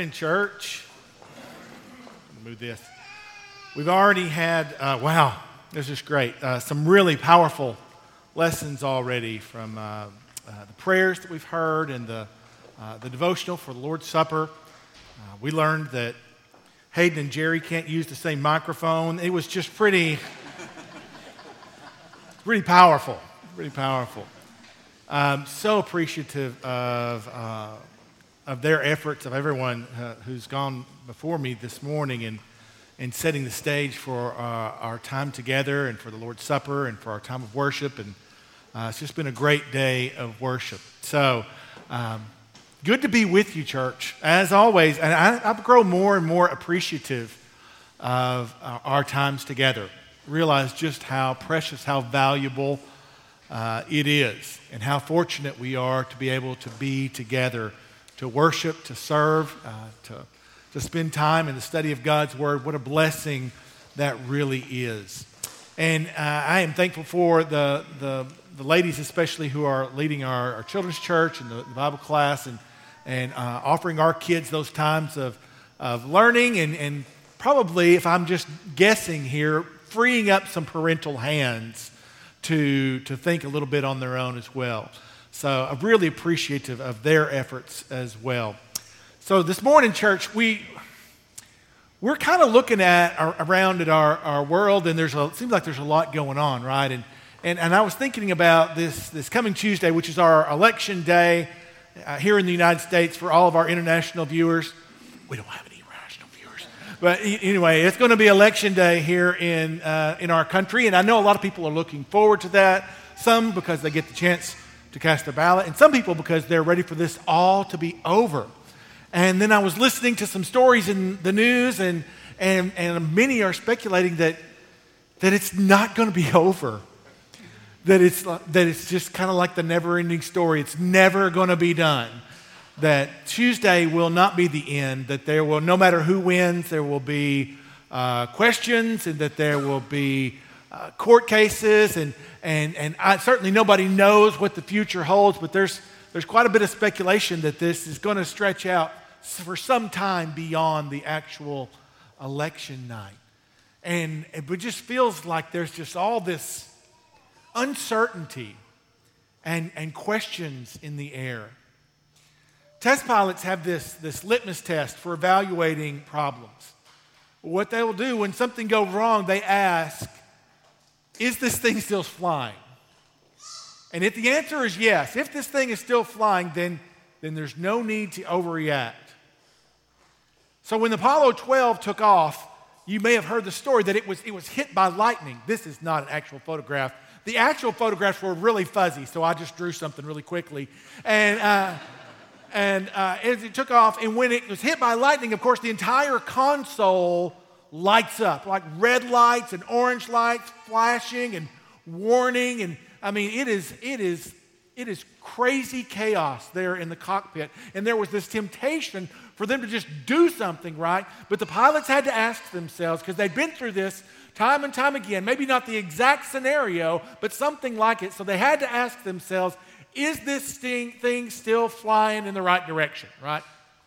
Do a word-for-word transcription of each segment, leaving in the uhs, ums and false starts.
In church, move this. We've already had, uh, wow, this is great. Uh, some really powerful lessons already from uh, uh, the prayers that we've heard and the, uh, the devotional for the Lord's Supper. Uh, we learned that Hayden and Jerry can't use the same microphone. It was just pretty, pretty powerful, pretty powerful. Um, so appreciative of uh, of their efforts, of everyone uh, who's gone before me this morning in, in setting the stage for uh, our time together and for the Lord's Supper and for our time of worship. And uh, it's just been a great day of worship. So um, good to be with you, church, as always. And I, I grow more and more appreciative of uh, our times together. Realize just how precious, how valuable uh, it is, and how fortunate we are to be able to be together, to worship, to serve, uh, to, to spend time in the study of God's Word. What a blessing that really is. And uh, I am thankful for the, the, the ladies especially who are leading our, our children's church and the, the Bible class and, and uh, offering our kids those times of, of learning and, and probably, if I'm just guessing here, freeing up some parental hands to, to think a little bit on their own as well. So I'm really appreciative of their efforts as well. So this morning, church, we, we're kind of looking at our, around at our, our world, and there's a, it seems like there's a lot going on, right? And, and, and I was thinking about this, this coming Tuesday, which is our election day uh, here in the United States for all of our international viewers. We don't have any international viewers. But anyway, it's going to be election day here in, uh, in our country, and I know a lot of people are looking forward to that, some because they get the chance to cast their ballot, and some people because they're ready for this all to be over. And then I was listening to some stories in the news, and and, and many are speculating that that it's not going to be over, that it's that it's just kind of like the never-ending story. It's never going to be done. That Tuesday will not be the end. That there will, no matter who wins, there will be uh, questions, and that there will be Uh, court cases, and and and I, certainly nobody knows what the future holds, but there's there's quite a bit of speculation that this is going to stretch out for some time beyond the actual election night. And it just feels like there's just all this uncertainty and, and questions in the air. Test pilots have this, this litmus test for evaluating problems. What they will do when something goes wrong, they ask, is this thing still flying? And if the answer is yes, if this thing is still flying, then, then there's no need to overreact. So when the Apollo twelve took off, you may have heard the story that it was, it was hit by lightning. This is not an actual photograph. The actual photographs were really fuzzy, so I just drew something really quickly. And, uh, and uh, as it took off, and when it was hit by lightning, of course, the entire console lights up, like red lights and orange lights flashing and warning. And I mean, it is, it is, it is crazy chaos there in the cockpit. And there was this temptation for them to just do something, right? But the pilots had to ask themselves, because they'd been through this time and time again, maybe not the exact scenario, but something like it. So they had to ask themselves, is this thing, thing still flying in the right direction, right?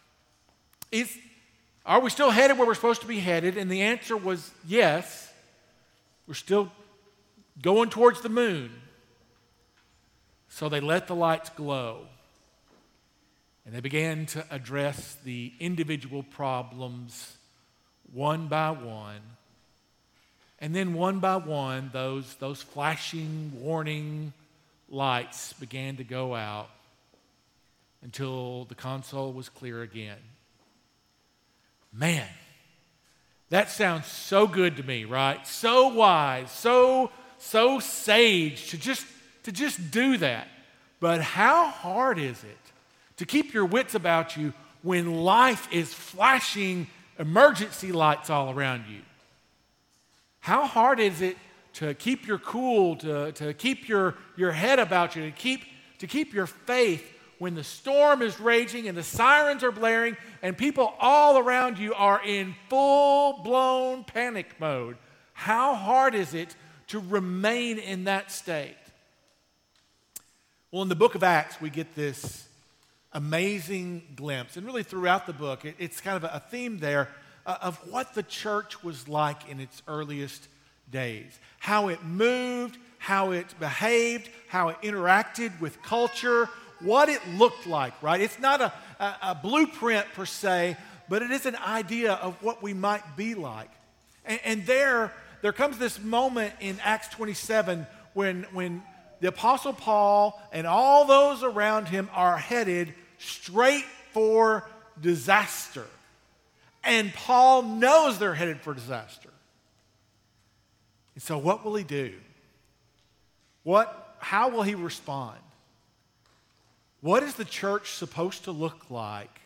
Is Are we still headed where we're supposed to be headed? And the answer was yes. We're still going towards the moon. So they let the lights glow. And they began to address the individual problems one by one. And then one by one, those, those flashing, warning lights began to go out until the console was clear again. Man, that sounds so good to me, right? So wise, so so sage to just to just do that. But how hard is it to keep your wits about you when life is flashing emergency lights all around you? How hard is it to keep your cool, to, to keep your, your head about you, to keep to keep your faith when the storm is raging and the sirens are blaring and people all around you are in full-blown panic mode? How hard is it to remain in that state? Well, in the book of Acts, we get this amazing glimpse, and really throughout the book, it, it's kind of a theme there uh, of what the church was like in its earliest days. How it moved, how it behaved, how it interacted with culture, what it looked like, right? It's not a, a, a blueprint per se, but it is an idea of what we might be like. And, and there, there comes this moment in Acts twenty-seven when, when the Apostle Paul and all those around him are headed straight for disaster. And Paul knows they're headed for disaster. And so what will he do? What, how will he respond? What is the church supposed to look like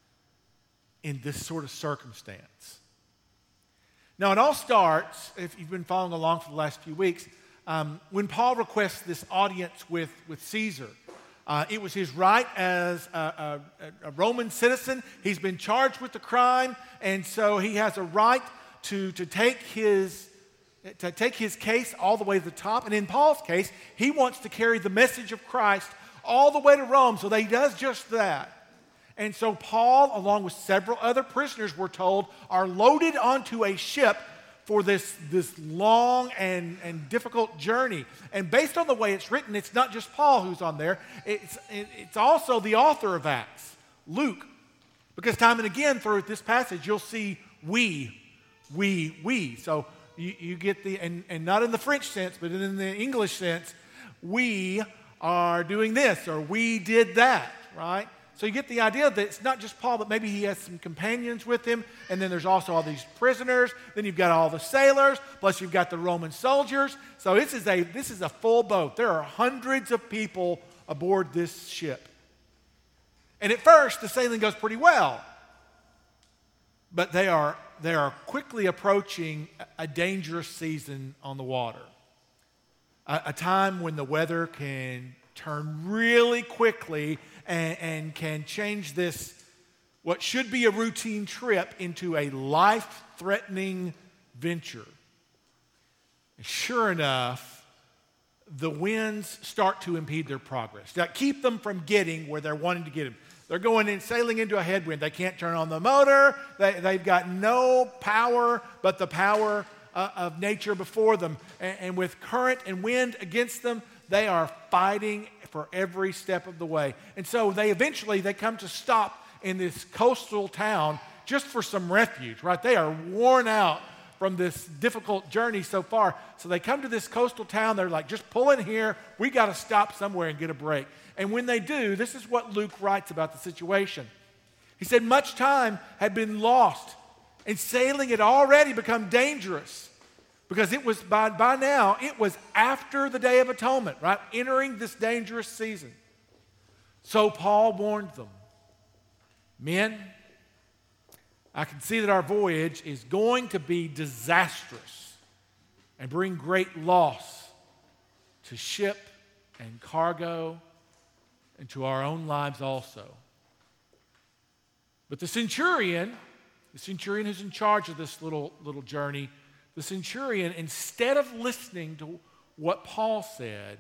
in this sort of circumstance? Now, it all starts, if you've been following along for the last few weeks, um, when Paul requests this audience with, with Caesar. Uh, it was his right as a, a, a Roman citizen. He's been charged with the crime, and so he has a right to, to take his to take his case all the way to the top. And in Paul's case, he wants to carry the message of Christ all the way to Rome, so that he does just that. And so Paul, along with several other prisoners, we're told, are loaded onto a ship for this, this long and, and difficult journey. And based on the way it's written, it's not just Paul who's on there. It's, it, it's also the author of Acts, Luke. Because time and again through this passage, you'll see we, we, we. So you, you get the, and, and not in the French sense, but in the English sense, we are doing this, or we did that, right? So you get the idea that it's not just Paul, but maybe he has some companions with him, and then there's also all these prisoners, then you've got all the sailors, plus you've got the Roman soldiers. So this is a, this is a full boat. There are hundreds of people aboard this ship. And at first, the sailing goes pretty well, but they are, they are quickly approaching a dangerous season on the water. A, a time when the weather can turn really quickly and, and can change this, what should be a routine trip, into a life-threatening venture. Sure enough, the winds start to impede their progress. That keep them from getting where they're wanting to get them. They're going in, sailing into a headwind. They can't turn on the motor. They, they've got no power but the power uh, of nature before them. And, and with current and wind against them, they are fighting for every step of the way. And so they eventually, they come to stop in this coastal town just for some refuge, right? They are worn out from this difficult journey so far. So they come to this coastal town. They're like, just pull in here. We got to stop somewhere and get a break. And when they do, this is what Luke writes about the situation. He said, much time had been lost, and sailing had already become dangerous, because it was, by, by now, it was after the Day of Atonement, right? Entering this dangerous season. So Paul warned them, men, I can see that our voyage is going to be disastrous and bring great loss to ship and cargo and to our own lives also. But the centurion, the centurion who's in charge of this little, little journey, the centurion, instead of listening to what Paul said,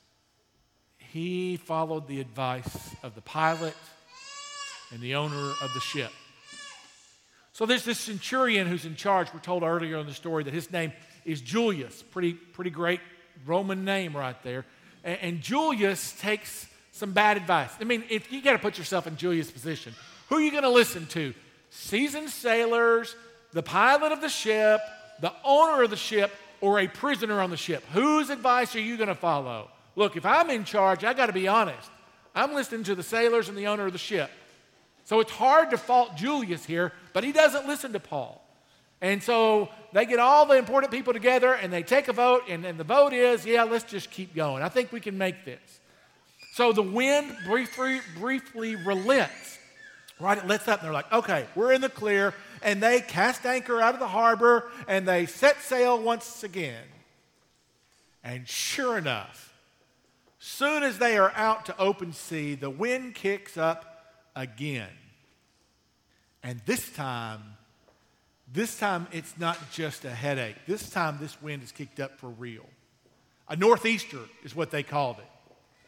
he followed the advice of the pilot and the owner of the ship. So there's this centurion who's in charge. We're told earlier in the story that his name is Julius. Pretty, pretty great Roman name right there. And, and Julius takes some bad advice. I mean, if you got to put yourself in Julius' position, who are you going to listen to? Seasoned sailors, the pilot of the ship, the owner of the ship, or a prisoner on the ship? Whose advice are you going to follow? Look, if I'm in charge, I got to be honest. I'm listening to the sailors and the owner of the ship. So it's hard to fault Julius here, but he doesn't listen to Paul. And so they get all the important people together and they take a vote, and, and the vote is, yeah, let's just keep going. I think we can make this. So the wind briefly, briefly relents, right? It lets up, and they're like, okay, we're in the clear. And they cast anchor out of the harbor, and they set sail once again. And sure enough, soon as they are out to open sea, the wind kicks up again. And this time, this time it's not just a headache. This time this wind is kicked up for real. A northeaster is what they called it.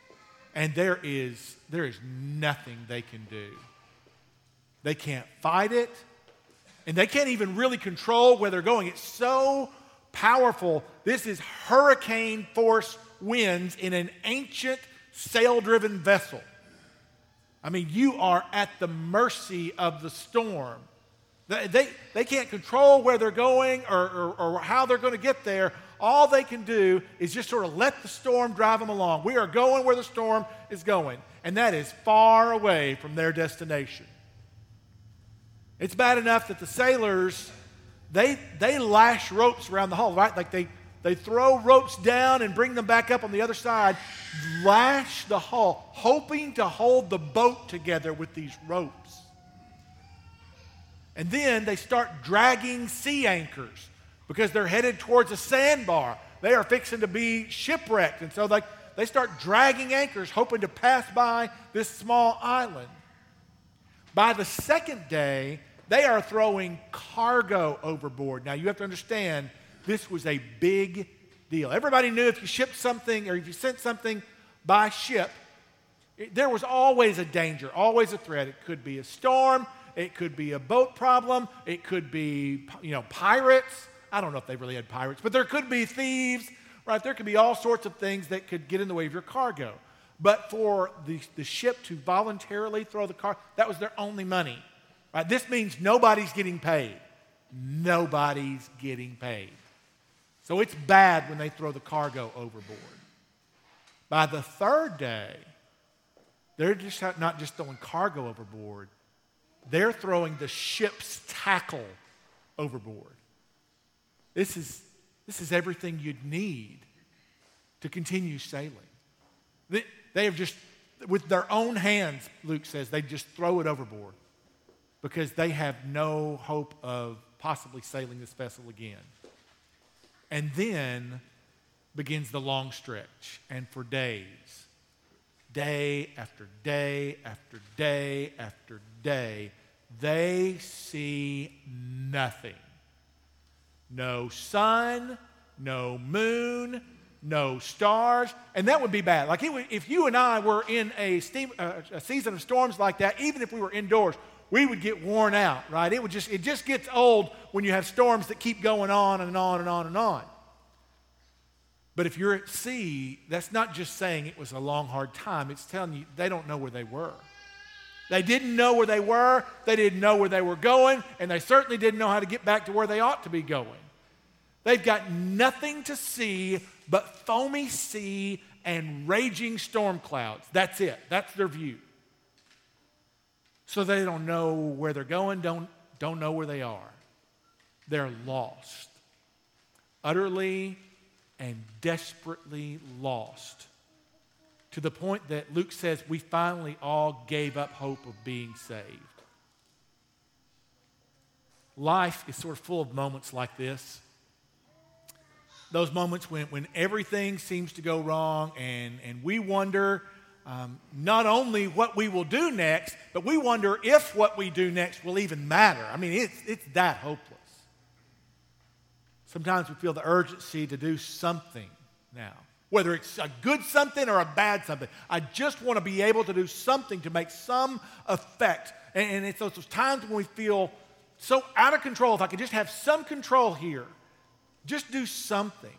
And there is, there is nothing they can do. They can't fight it, and they can't even really control where they're going. It's so powerful. This is hurricane force winds in an ancient sail-driven vessel. I mean, you are at the mercy of the storm. They, they, they can't control where they're going or, or, or how they're going to get there. All they can do is just sort of let the storm drive them along. We are going where the storm is going, and that is far away from their destination. It's bad enough that the sailors, they, they lash ropes around the hull, right? Like they, they throw ropes down and bring them back up on the other side, lash the hull, hoping to hold the boat together with these ropes. And then they start dragging sea anchors because they're headed towards a sandbar. They are fixing to be shipwrecked. And so they, they start dragging anchors, hoping to pass by this small island. By the second day, they are throwing cargo overboard. Now, you have to understand, this was a big deal. Everybody knew if you shipped something or if you sent something by ship, it, there was always a danger, always a threat. It could be a storm. It could be a boat problem. It could be, you know, pirates. I don't know if they really had pirates, but there could be thieves, right? There could be all sorts of things that could get in the way of your cargo. But for the, the ship to voluntarily throw the cargo, that was their only money. Right? This means nobody's getting paid. Nobody's getting paid. So it's bad when they throw the cargo overboard. By the third day, they're just not just throwing cargo overboard. They're throwing the ship's tackle overboard. This is, this is everything you'd need to continue sailing. They, they have just, with their own hands, Luke says, they just throw it overboard, because they have no hope of possibly sailing this vessel again. And then begins the long stretch. And for days, day after day after day after day, they see nothing. No sun, no moon, no stars. And that would be bad. Like it would, if you and I were in a, steam, uh, a season of storms like that, even if we were indoors, we would get worn out, right? It would just, it just gets old when you have storms that keep going on and on and on and on. But if you're at sea, that's not just saying it was a long, hard time. It's telling you they don't know where they were. They didn't know where they were. They didn't know where they were going. And they certainly didn't know how to get back to where they ought to be going. They've got nothing to see but foamy sea and raging storm clouds. That's it. That's their view. So they don't know where they're going, don't, don't know where they are. They're lost. Utterly and desperately lost. To the point that Luke says we finally all gave up hope of being saved. Life is sort of full of moments like this. Those moments when, when everything seems to go wrong and, and we wonder Um, not only what we will do next, but we wonder if what we do next will even matter. I mean, it's, it's that hopeless. Sometimes we feel the urgency to do something now, whether it's a good something or a bad something. I just want to be able to do something to make some effect. And, and it's those times when we feel so out of control. If I could just have some control here, just do something.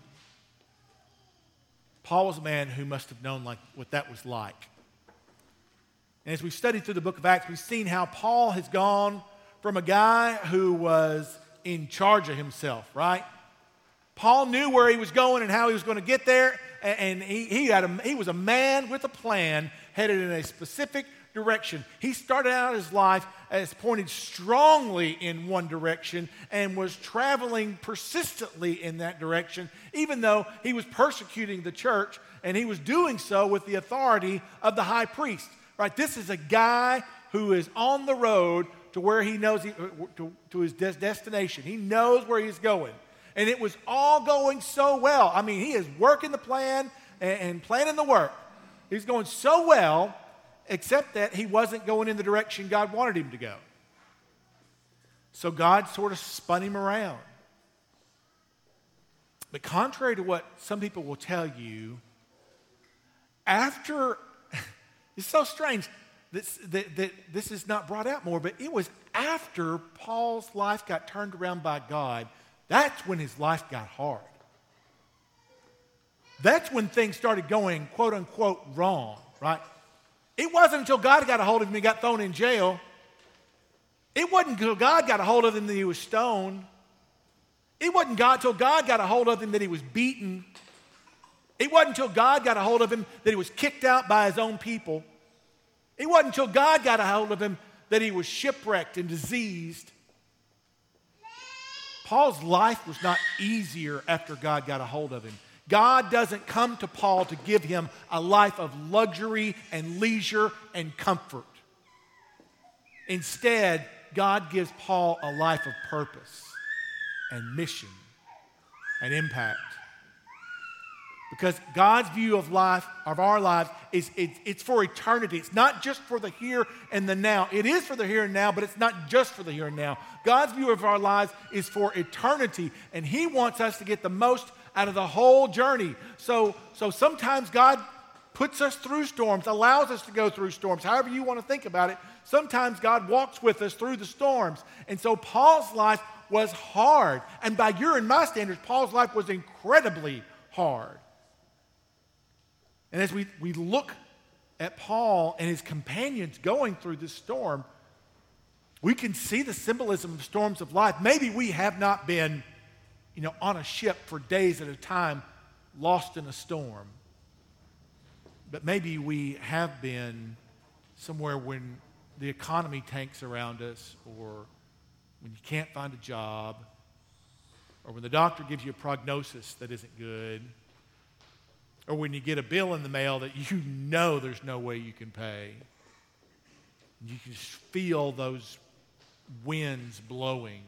Paul was a man who must have known like what that was like. And as we've studied through the book of Acts, we've seen how Paul has gone from a guy who was in charge of himself, right? Paul knew where he was going and how he was going to get there, and he, he, had a, he was a man with a plan headed in a specific direction. He started out his life as pointed strongly in one direction and was traveling persistently in that direction, even though he was persecuting the church, and he was doing so with the authority of the high priest. Right? This is a guy who is on the road to where he knows he, to, to his des- destination. He knows where he's going. And it was all going so well. I mean, he is working the plan and, and planning the work. He's going so well, except that he wasn't going in the direction God wanted him to go. So God sort of spun him around. But contrary to what some people will tell you, after, It's so strange that, that, that this is not brought out more, but it was after Paul's life got turned around by God, that's when his life got hard. That's when things started going, quote unquote, wrong, right? It wasn't until God got a hold of him and he got thrown in jail. It wasn't until God got a hold of him that he was stoned. It wasn't God until God got a hold of him that he was beaten. It wasn't until God got a hold of him that he was kicked out by his own people. It wasn't until God got a hold of him that he was shipwrecked and diseased. Paul's life was not easier after God got a hold of him. God doesn't come to Paul to give him a life of luxury and leisure and comfort. Instead, God gives Paul a life of purpose and mission and impact. Because God's view of life, of our lives, is it, it's for eternity. It's not just for the here and the now. It is for the here and now, but it's not just for the here and now. God's view of our lives is for eternity, and He wants us to get the most out of the whole journey. So, so sometimes God puts us through storms, allows us to go through storms, however you want to think about it. Sometimes God walks with us through the storms. And so Paul's life was hard. And by your and my standards, Paul's life was incredibly hard. And as we, we look at Paul and his companions going through this storm, we can see the symbolism of storms of life. Maybe we have not been, you know, on a ship for days at a time, lost in a storm. But maybe we have been somewhere when the economy tanks around us, or when you can't find a job, or when the doctor gives you a prognosis that isn't good, or when you get a bill in the mail that you know there's no way you can pay. You can just feel those winds blowing.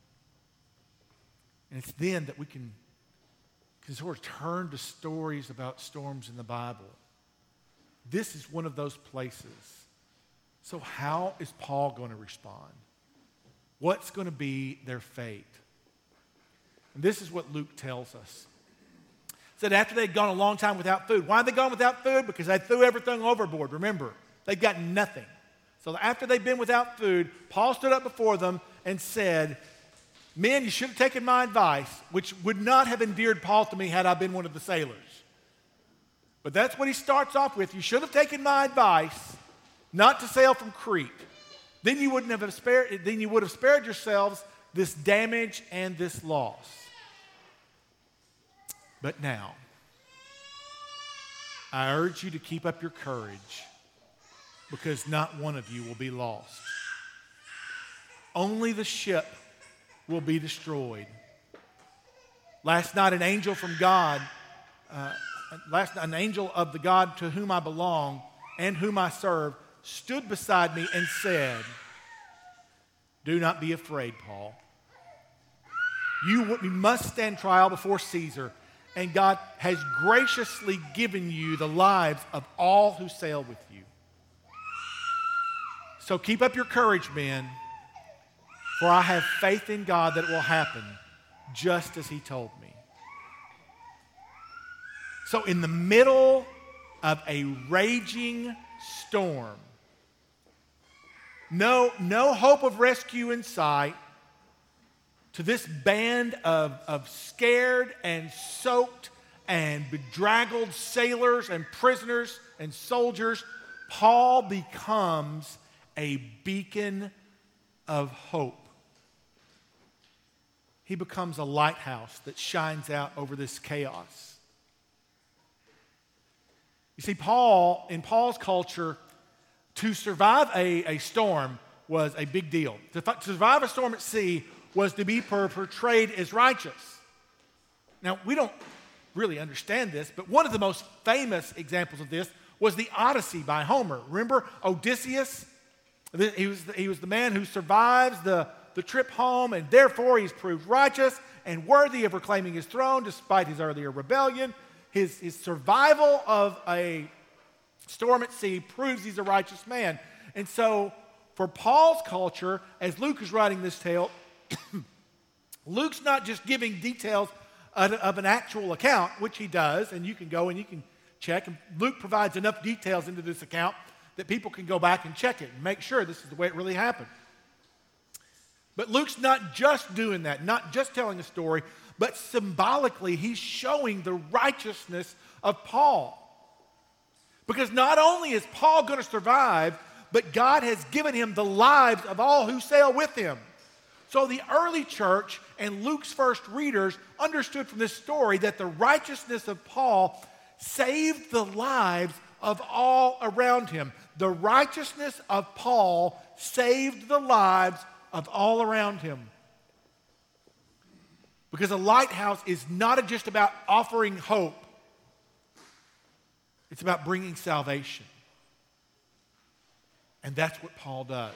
And it's then that we can, can sort of turn to stories about storms in the Bible. This is one of those places. So how is Paul going to respond? What's going to be their fate? And this is what Luke tells us. It said after they'd gone a long time without food. Why had they gone without food? Because they threw everything overboard. Remember, they'd got nothing. So after they'd been without food, Paul stood up before them and said, "Men, you should have taken my advice," which would not have endeared Paul to me had I been one of the sailors. But that's what he starts off with. "You should have taken my advice not to sail from Crete. Then you wouldn't have spared, then you would have spared yourselves this damage and this loss. But now, I urge you to keep up your courage, because not one of you will be lost. Only the ship will be destroyed. Last night, an angel from God, uh, last night, an angel of the God to whom I belong and whom I serve, stood beside me and said, 'Do not be afraid, Paul. You, you must stand trial before Caesar, and God has graciously given you the lives of all who sail with you. So keep up your courage, men, for I have faith in God that it will happen just as He told me.'" So in the middle of a raging storm, no, no hope of rescue in sight, to this band of, of scared and soaked and bedraggled sailors and prisoners and soldiers, Paul becomes a beacon of hope. He becomes a lighthouse that shines out over this chaos. You see, Paul, in Paul's culture, to survive a, a storm was a big deal. To, to survive a storm at sea was to be per, portrayed as righteous. Now, we don't really understand this, but one of the most famous examples of this was the Odyssey by Homer. Remember Odysseus? He was the, he was the man who survives the, the trip home, and therefore he's proved righteous and worthy of reclaiming his throne despite his earlier rebellion. His, his survival of a storm at sea proves he's a righteous man. And so, for Paul's culture, as Luke is writing this tale, Luke's not just giving details of, of an actual account, which he does, and you can go and you can check. And Luke provides enough details into this account that people can go back and check it and make sure this is the way it really happened. But Luke's not just doing that, not just telling a story, but symbolically he's showing the righteousness of Paul. Because not only is Paul going to survive, but God has given him the lives of all who sail with him. So the early church and Luke's first readers understood from this story that the righteousness of Paul saved the lives of all around him. The righteousness of Paul saved the lives of all around him. Because a lighthouse is not just about offering hope. It's about bringing salvation. And that's what Paul does.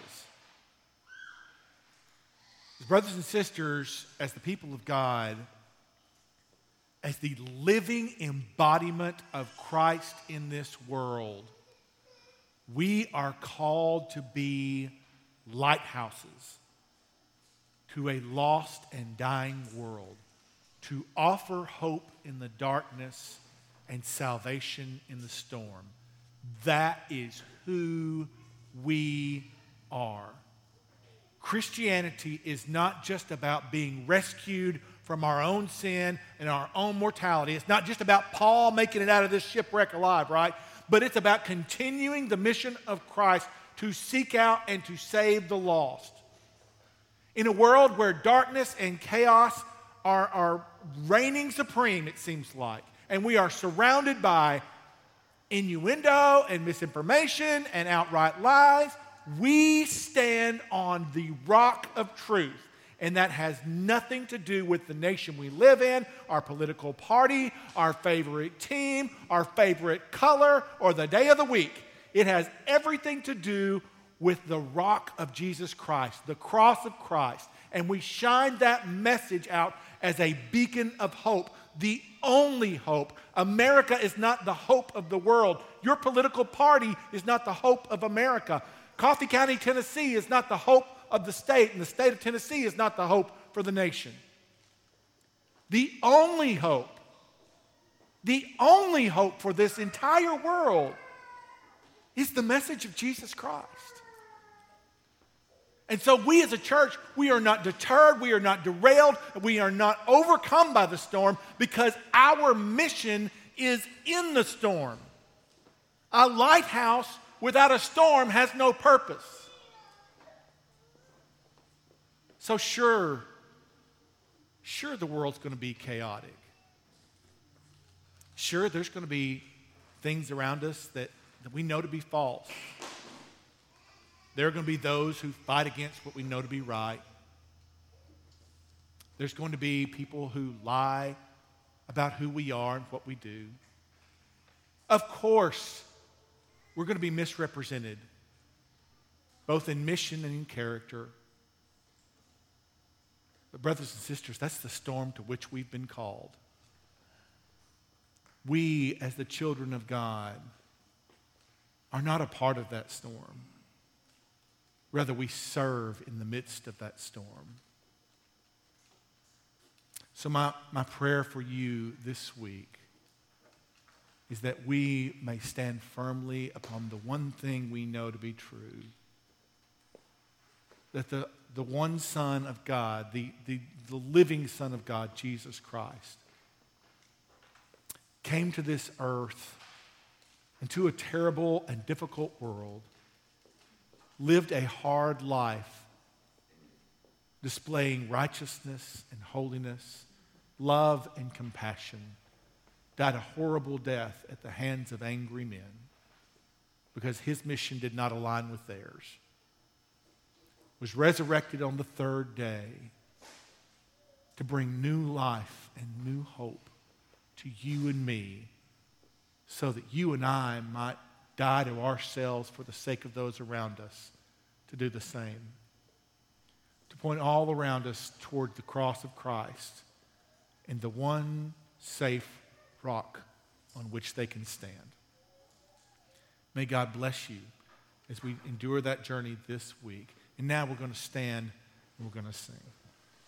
His brothers and sisters, as the people of God, as the living embodiment of Christ in this world, we are called to be lighthouses to a lost and dying world, to offer hope in the darkness and salvation in the storm. That is who we are. Christianity is not just about being rescued from our own sin and our own mortality. It's not just about Paul making it out of this shipwreck alive, right? But it's about continuing the mission of Christ to seek out and to save the lost. In a world where darkness and chaos are, are reigning supreme, it seems like, and we are surrounded by innuendo and misinformation and outright lies, we stand on the rock of truth. And that has nothing to do with the nation we live in, our political party, our favorite team, our favorite color, or the day of the week. It has everything to do with the rock of Jesus Christ, the cross of Christ. And we shine that message out as a beacon of hope, the only hope. America is not the hope of the world. Your political party is not the hope of America. Coffee County, Tennessee is not the hope of the state, and the state of Tennessee is not the hope for the nation. The only hope, the only hope for this entire world is the message of Jesus Christ. And so we as a church, we are not deterred, we are not derailed, we are not overcome by the storm because our mission is in the storm. A lighthouse without a storm has no purpose. So sure, sure the world's going to be chaotic. Sure, there's going to be things around us that, that we know to be false. There are going to be those who fight against what we know to be right. There's going to be people who lie about who we are and what we do. Of course, we're going to be misrepresented, both in mission and in character. But brothers and sisters, that's the storm to which we've been called. We, as the children of God, are not a part of that storm. Rather, we serve in the midst of that storm. So my, my prayer for you this week is that we may stand firmly upon the one thing we know to be true. That the, the one Son of God, the, the, the living Son of God, Jesus Christ, came to this earth into a terrible and difficult world, lived a hard life, displaying righteousness and holiness, love and compassion, died a horrible death at the hands of angry men because his mission did not align with theirs, was resurrected on the third day to bring new life and new hope to you and me so that you and I might die to ourselves for the sake of those around us to do the same. To point all around us toward the cross of Christ and the one safe rock on which they can stand. May God bless you as we endure that journey this week. And now we're going to stand and we're going to sing.